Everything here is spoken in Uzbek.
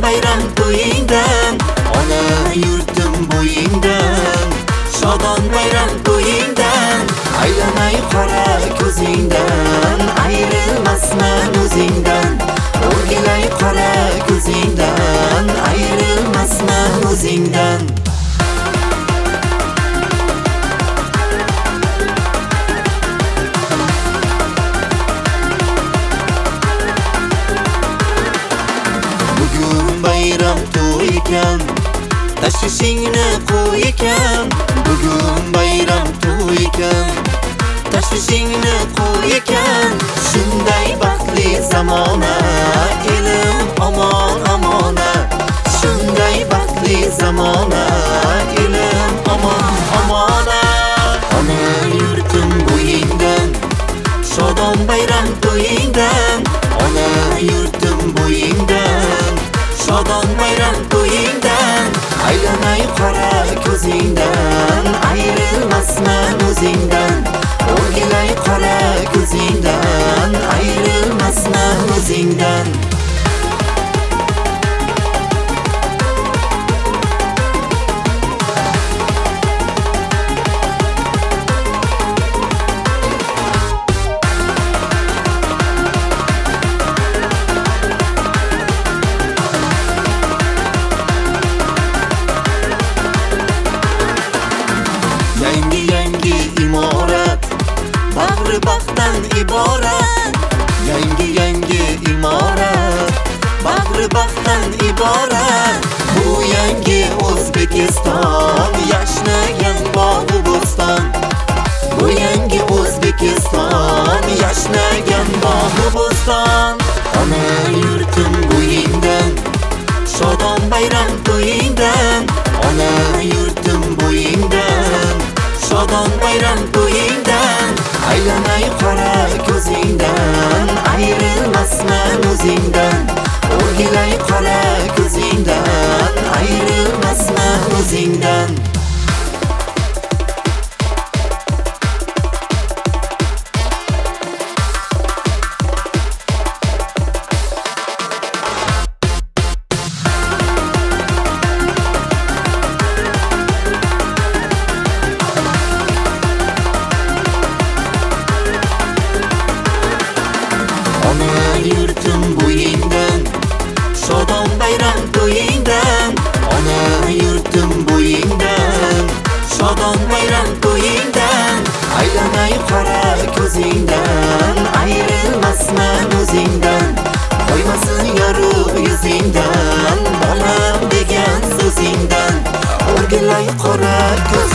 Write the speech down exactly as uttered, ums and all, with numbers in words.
bayram to'yingdan, ona yurtim bo'yingdan. Shodon bayram to'yingdan, aylanay qora ko'zingdan. Ayrilmasman o'zingdan, o'rgilay qora ko'zingdan. Ayrilmasman o'zingdan. Bayram to'y ekan, tashvishingni qo'y ekan. Bugun bayram to'y ekan, tashvishingni qo'y ekan. Shunday baxtli zamona, elim omon amona. Shunday baxtli zamona, elim omon amona. Ona yurtim bo'yingdan, shodon bayram to'yingdan. Ona yurtim bo'yingdan, shodon bayram to'yingdan. Aylanay qora ko'zingdan, ayrilmasman o'zingdan. O'rgilay qora ko'zingdan, ayrilmasman o'zingdan. Yangi yangi imorat, bag'ri baxtdan iborat. Yangi yangi imorat, bag'ri baxtdan iborat. Bu yangi O'zbekiston, yashnagan bog'u bo'ston. Bu yangi O'zbekiston, yashnagan bog'u bo'ston. Ona yurtim bo'yingdan, shodon bayram to'yingdan. Ona yurtim bo'yingdan, shodon bayram to'yingdan. Aylanay qora ko'zingdan, ayrilmasman o'zingdan. O'rgilay qora ko'zingdan, ayrilmasman o'zingdan. Ona yurtim bo'yingdan, shodon bayram to'yingdan. Ona yurtim bo'yingdan, shodon bayram to'yingdan. Aylanay qora ko'zingdan, ayrilmasman o'zingdan. Qo'ymasin yorug' yuzingdan, bolam degan so'zingdan. O'rgilay qora ko'zingdan.